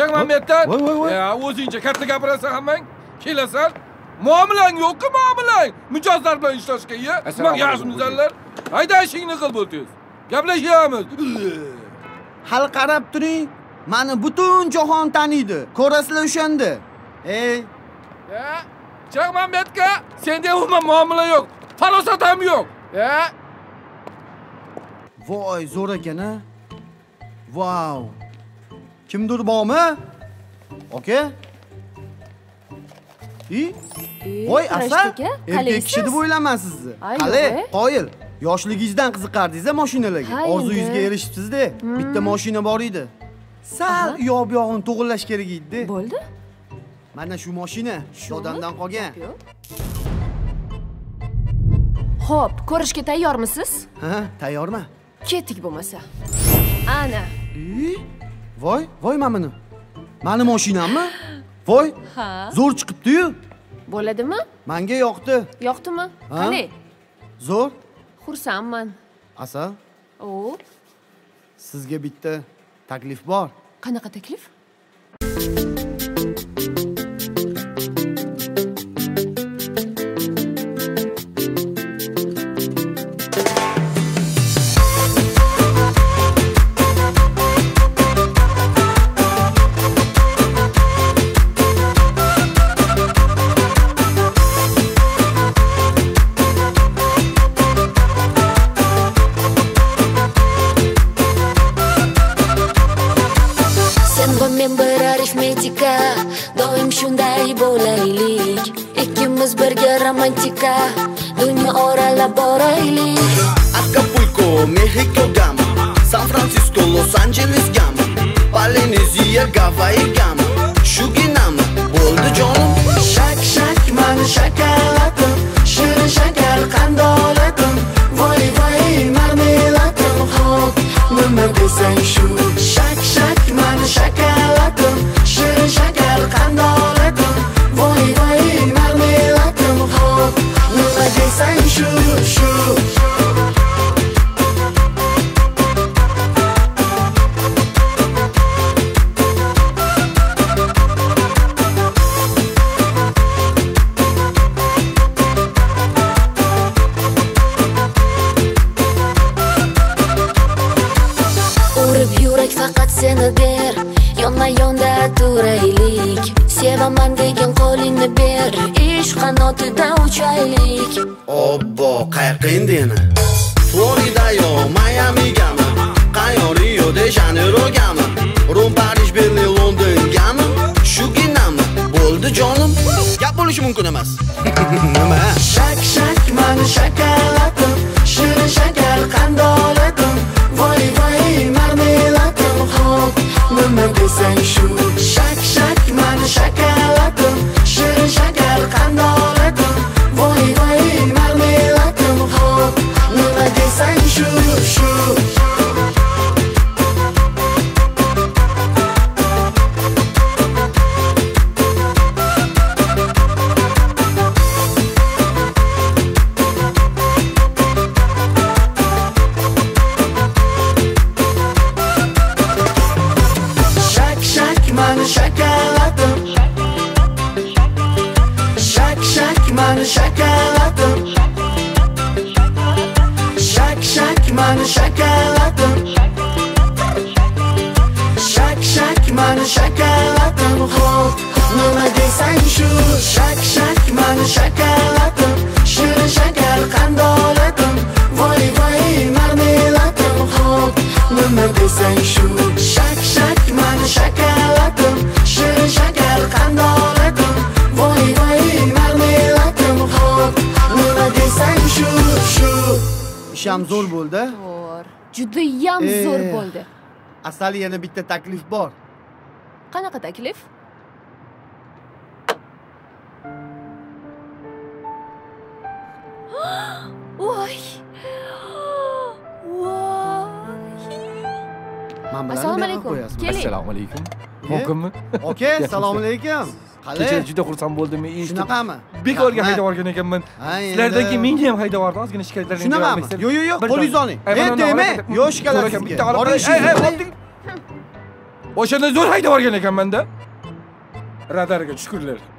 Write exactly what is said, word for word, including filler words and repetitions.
Chaqman bu yerdan. Voy, voy, voy. Ya, o'zingcha katta gapirasan hammang. Kelasan. Muomalang yo'q-ku, muomalang. Mijozlar bilan ishlashga, ya. Sizlar yaxshimizlar. Hayda ishingni qil bo'lsangiz. Gaplashamiz. Hal qarab turing. Mani butun jahon taniydi. Ko'rasizlar o'shanda. Ey, Ya, Chaqman bu yerga senda umuman muomala yo'q. Farosat ham yo'q. Ya. voy, zo'r ekan-a. Vau. Kimdir bormi? Oka? I? Voy, Asal. Erkak kishi deb o'ylaman sizni. Qale, qoyil. Yoshligingizdan qiziqardingiz-a mashinalarga. Orzuyingizga erishibsiz-da. Bitta mashina bor edi. Sal yo'q bu yog'ini to'g'irlash kerak edi. Bo'ldi? Mana shu mashina odamdan qolgan. Xo'p, ko'rishga tayyormisiz? Ha, tayyorman. Ketdik bo'lmasa. Ana. Voy, voy mana buni. Mani mashinammi? Voy. Ha. Zo'r chiqibdi-yu. Bo'ladimi? Menga yoqdi. Yoqdimi? Qani? Zo'r. Xursandman. Asal, O, sizga bitta taklif bor. qanaqa taklif? Men bir arifmetika, doim shunday bo'laylik. Ikkimiz birga romantika, dunyo oralab boraylik. Acapulco, Mexico gama, San Francisco, Los Angeles gama, Polynesia, Gavayi gama. Shuginami, bo'ldi jonim. Shak shak mani shakalatim, shirin shakar qandolatim. Voy voy marmelatim, hop, nima desang shu. Shak shak mani shakalatim, shirin shakar qandolatim. Voy voy marmelatim, hop, nima desang shu shu. Seni der, yonma yonda turaylik. Sevaman degan qo'lingni ber, ish qanotida uchaylik. Obbo, qayerqa endi yana? Florida yo, Miami gami, qayon Rio de Janeiro gami, Rom, Parij, Berlin, London gami. Shuginami, bo'ldi jonim. Gap bo'lishi mumkin emas. Nima? Shak shak mani shakalatim, shirin shakar qandolatim. Voy voy marmelatim, hop, nima desang shu. Shak shak mani shakalatim, shirin shakar qandolatim. Voy voy marmelatim, hop, nima desang shu shu. Shakalatim, shak shak mani shakalatim, shak shak mani shakalatim, shak shak mani shakalatim, hop, nima desang shu. Shak shak mani shakalatim, shirin shakar qandolatim. Voy voy marmelatim, hop, nima desang shu. Shak shak mani shakalatim, shirin shakar qandolatim. Voy voy marmelatim, hop, nima desang shu shu. Isham zo'r bo'ldi. Zo'r. Juda ham zo'r bo'ldi. Asal yana bitta taklif bor. Qanaqa taklif? Voy. Assalomu alaykum. Keling. Assalomu alaykum. Mumkinmi? Oka, assalomu alaykum. Kecha juda xursand bo'ldim. Shunaqami? Bekorga haydab yuborgan ekanman. Sizlardan keyin menga ham haydab yubordi. Ozgina shikoyatlarni Shunaqami? Yo'q, yo'q, yo'q, qo'lingizni oling. Men demay, yo'q shikoyat. O'shanda zo'r haydab yuborgan ekanman-da. Radarga tushkurlar.